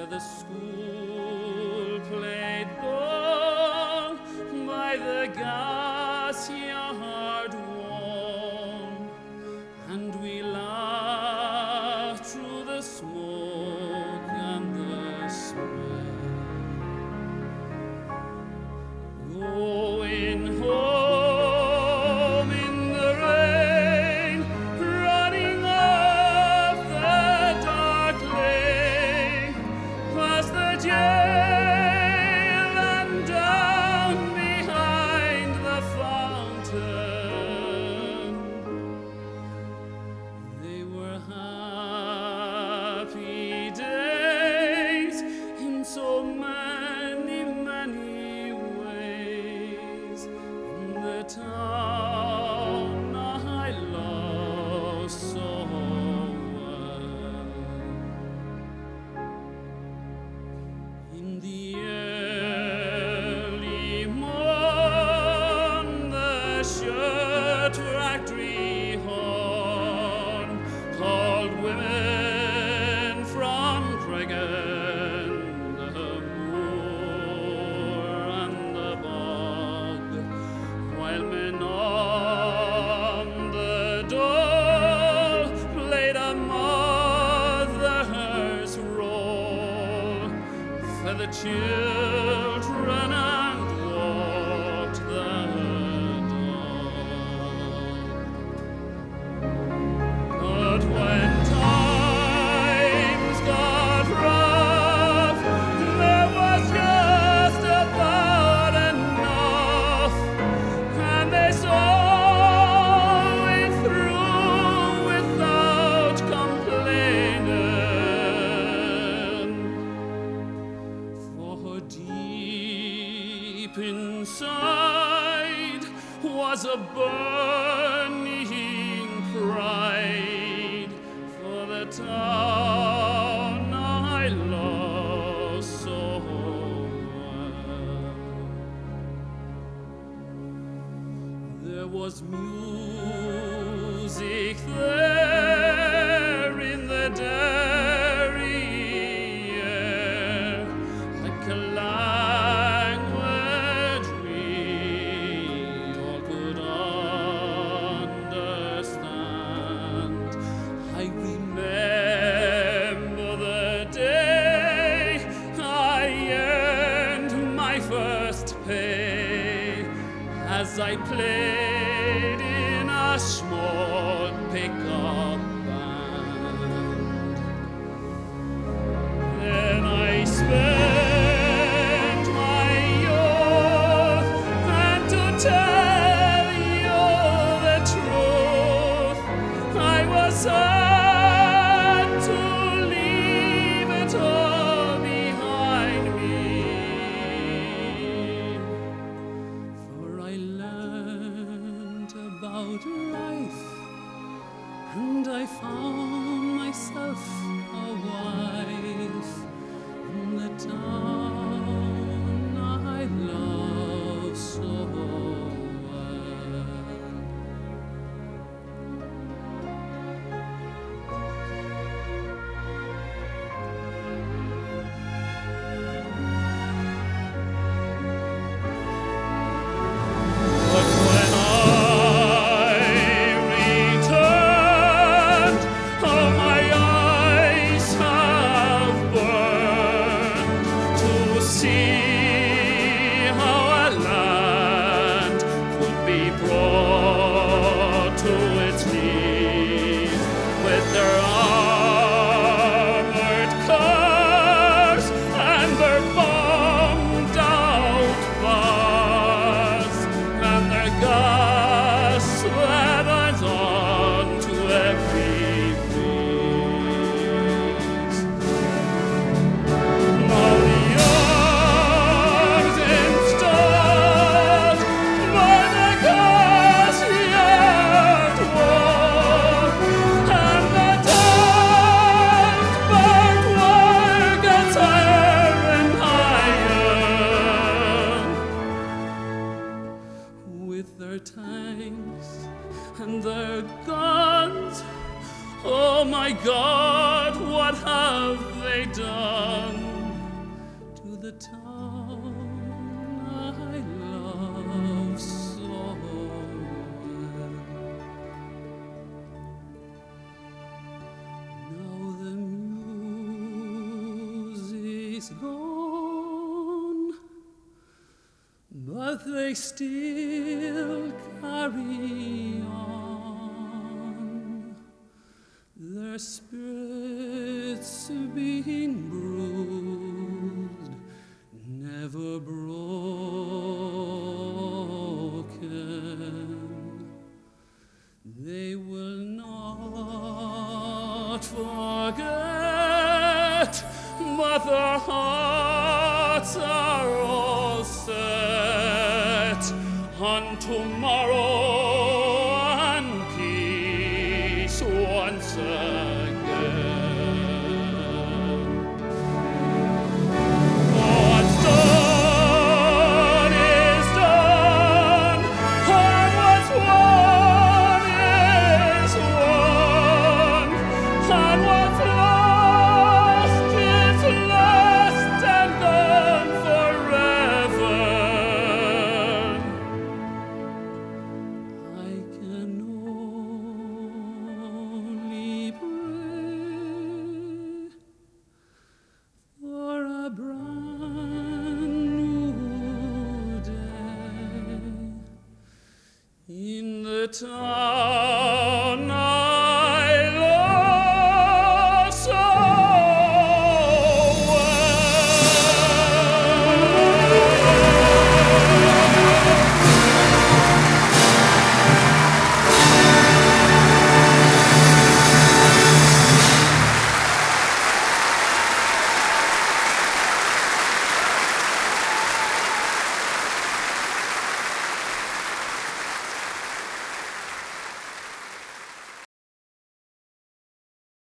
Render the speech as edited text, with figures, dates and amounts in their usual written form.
where the school played ball by the gas yard wall, and we laughed through the smoke and the smell. Going home in the rain, running up the dark lane, past the jail and down behind the fountain. They were happy days in so many, many ways. In the town I loved so well. In the early morn, the shirt factory horn called women from Cregan, the moor and the bog, while men on the dole played a mother's role for the children and walked the dog. But when times got rough, there was just about enough, and they saw it through without complaining. For deep inside was a burning pride for the town I loved so well. There was music there in the dairy air, like a language we all could understand. I remember the day I earned my first pay as I played in a small pickup band. Then I spent my youth, and to tell you the truth, I was sad to leave it all behind me, for I learned town I love so well. Now the music's gone, but they still carry on. Their spirits being bruised, never broken. They will not forget, but their hearts are all set on tomorrow and peace once again. What's done is done, and what's won is won, and what's lost is lost and gone forever. I can only pray for a brand new day in the time